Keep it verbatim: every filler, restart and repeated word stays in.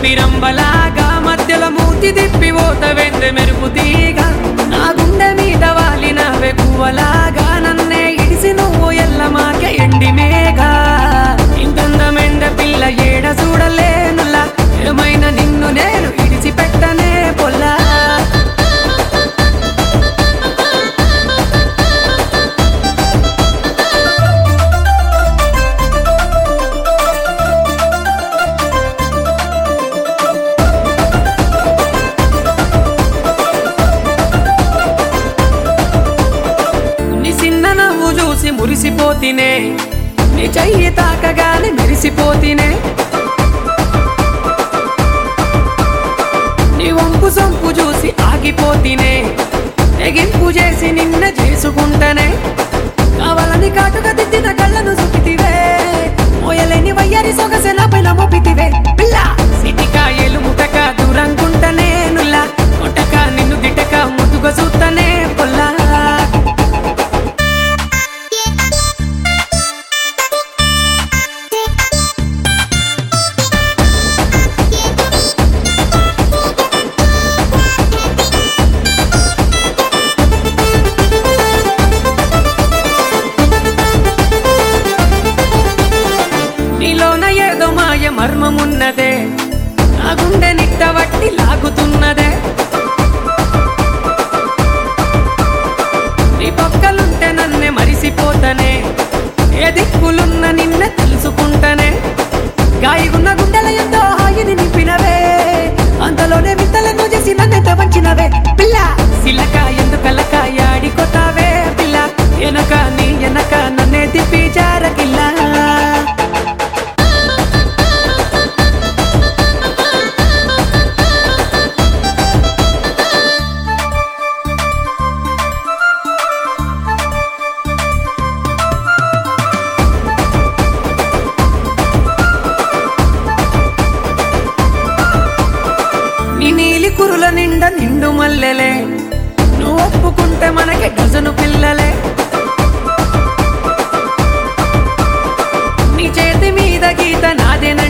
గులాబీరంబలాగా మధ్యలో మూతి తిప్పి ఓత వెంద్రె మెరుపు తీగ నా గుండె మీద వాలిన వెకువలాగా నన్నే ఇడిసి నువ్వు ఎల్లమాక ఎండి మేఘా ఇంతందమెండ పిల్ల ఏడ చూడలేనులా ఏమైనా నిన్ను నేను ఇడిచి పెట్టనే పొల్లా చూసి మురిసిపోతినే నీ చెయ్యి తాకగానే మెరిసిపోతినే నీ వంపు సొంపు చూసి ఆగిపోతినే తెగింపు చేసి నిన్న చేసుకుంటనే కావాలని కాటుగా దిద్దిన కళ్ళను సుపితివే మోయలేని వయ్యారి సొగసె నా పైన మోపితివే పిల్ల సిటికాయలు ముటక దూరంకుంటనే నుల్లా ముటక నిన్ను దిటక ముదుగ చూస్తనే పొల్లా మర్మమున్నదే నా గుండె నిట్టవట్టి లాగుతున్నదే నీ పక్కలుంటే నన్నే మరిసిపోతనే ఏ దిక్కులున్న నిన్నే తెలుసుకుంటనే గాయగున్న గుండెల ఎంతో హాయిని నింపినవే అంతలోనే విత్తలను చేసి నన్నెంత వంచినవే పిల్ల సిల్లక ఎందుకలక ఆడికొతావే పిల్ల ఎనక నీ ఎనక నన్నే తిప్పి జారకిల్లా కురుల నిండా నిండు మల్లెలే నువ్వు ఒప్పుకుంటే మనకి డజను పిల్లలే నీ చేతి మీద గీత నాదేన